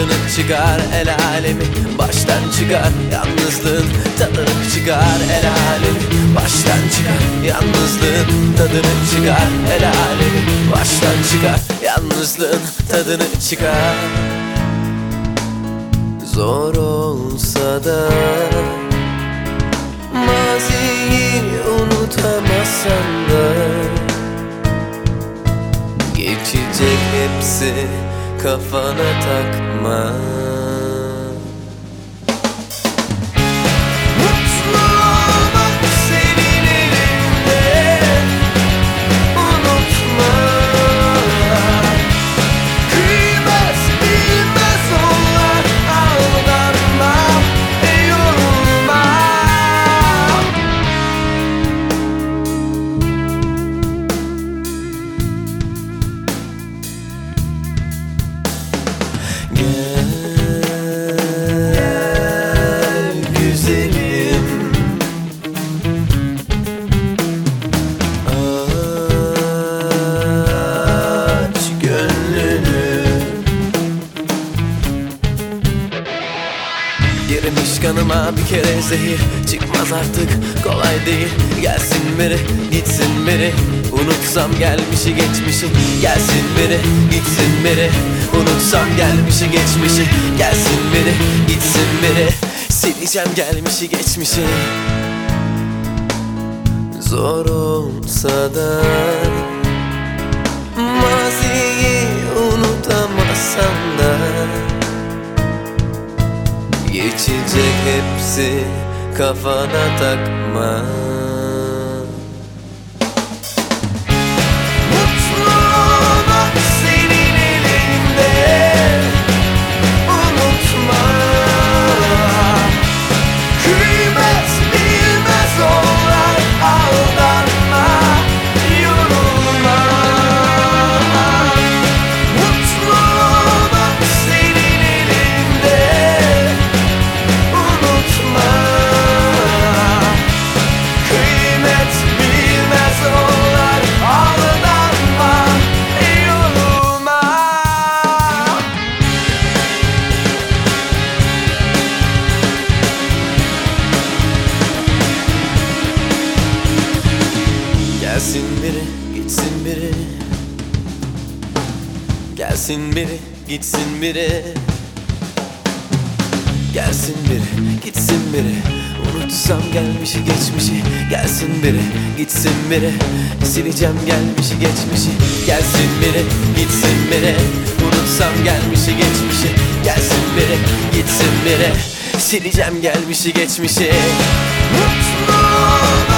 tadını çıkar. El alemi baştan çıkar, yalnızlığın tadını çıkar. El alemi baştan çıkar, yalnızlığın tadını çıkar. El alemi baştan çıkar, yalnızlığın tadını çıkar. Zor olsa da maziyi unutamazsan da geçecek hepsi, kafana takma. Girmiş kanıma bir kere zehir, çıkmaz artık, kolay değil. Gelsin biri, gitsin biri, unutsam gelmişi geçmişi. Gelsin biri, gitsin biri, unutsam gelmişi geçmişi. Gelsin biri, gitsin biri, sileceğim gelmişi geçmişi. Zor olsa da maziyi unutamazsan da geçecek hepsi, kafana takma. Mutlu olmak senin elinde, unutma. Kıymet bilmez onlar, aldanma, yorulma. Mutlu olmak senin elinde, kıymet bilmez onlar, aldanma, yorulma. Gelsin biri, gitsin biri. Gelsin biri, gitsin biri. Gelsin biri, gitsin biri, unutsam gelmişi geçmişi. Gelsin biri, gitsin biri, sileceğim gelmişi geçmişi. Gelsin biri, gitsin biri, unutsam gelmişi geçmişi. Gelsin biri, gitsin biri, sileceğim gelmişi geçmişi. Mutlu